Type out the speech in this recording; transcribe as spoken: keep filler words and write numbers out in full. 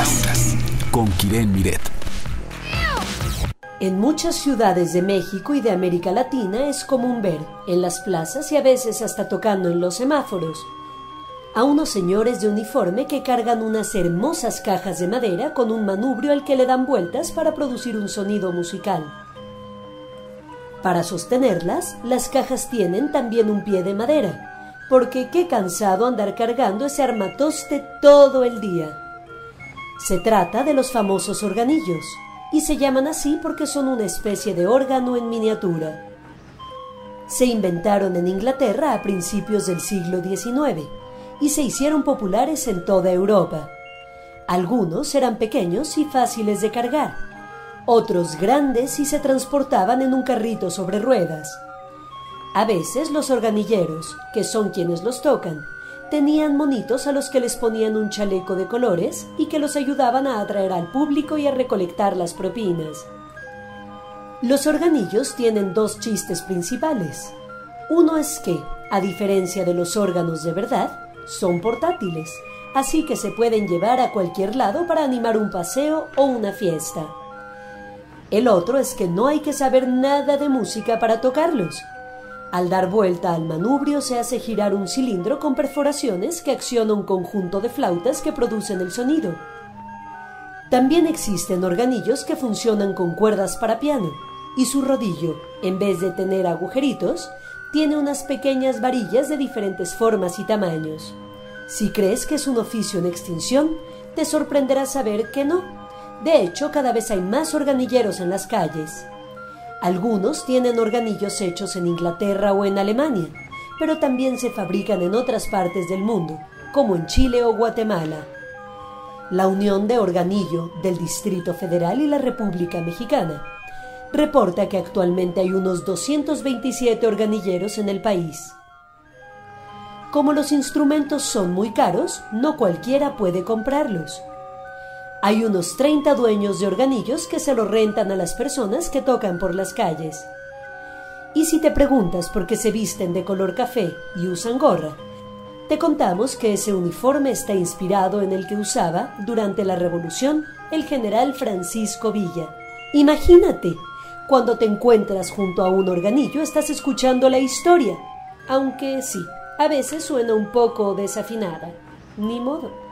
Pautas con Keren Miret. En muchas ciudades de México y de América Latina es común ver, en las plazas y a veces hasta tocando en los semáforos, a unos señores de uniforme que cargan unas hermosas cajas de madera con un manubrio al que le dan vueltas para producir un sonido musical. Para sostenerlas, las cajas tienen también un pie de madera, porque qué cansado andar cargando ese armatoste todo el día. Se trata de los famosos organillos, y se llaman así porque son una especie de órgano en miniatura. Se inventaron en Inglaterra a principios del siglo diecinueve y se hicieron populares en toda Europa. Algunos eran pequeños y fáciles de cargar, otros grandes y se transportaban en un carrito sobre ruedas. A veces los organilleros, que son quienes los tocan, tenían monitos a los que les ponían un chaleco de colores y que los ayudaban a atraer al público y a recolectar las propinas. Los organillos tienen dos chistes principales. Uno es que, a diferencia de los órganos de verdad, son portátiles, así que se pueden llevar a cualquier lado para animar un paseo o una fiesta. El otro es que no hay que saber nada de música para tocarlos. Al dar vuelta al manubrio se hace girar un cilindro con perforaciones que acciona un conjunto de flautas que producen el sonido. También existen organillos que funcionan con cuerdas para piano, y su rodillo, en vez de tener agujeritos, tiene unas pequeñas varillas de diferentes formas y tamaños. Si crees que es un oficio en extinción, te sorprenderá saber que no. De hecho, cada vez hay más organilleros en las calles. Algunos tienen organillos hechos en Inglaterra o en Alemania, pero también se fabrican en otras partes del mundo, como en Chile o Guatemala. La Unión de Organillo del Distrito Federal y la República Mexicana reporta que actualmente hay unos doscientos veintisiete organilleros en el país. Como los instrumentos son muy caros, no cualquiera puede comprarlos. Hay unos treinta dueños de organillos que se los rentan a las personas que tocan por las calles. Y si te preguntas por qué se visten de color café y usan gorra, te contamos que ese uniforme está inspirado en el que usaba, durante la Revolución, el general Francisco Villa. Imagínate, cuando te encuentras junto a un organillo estás escuchando la historia, aunque sí, a veces suena un poco desafinada. Ni modo.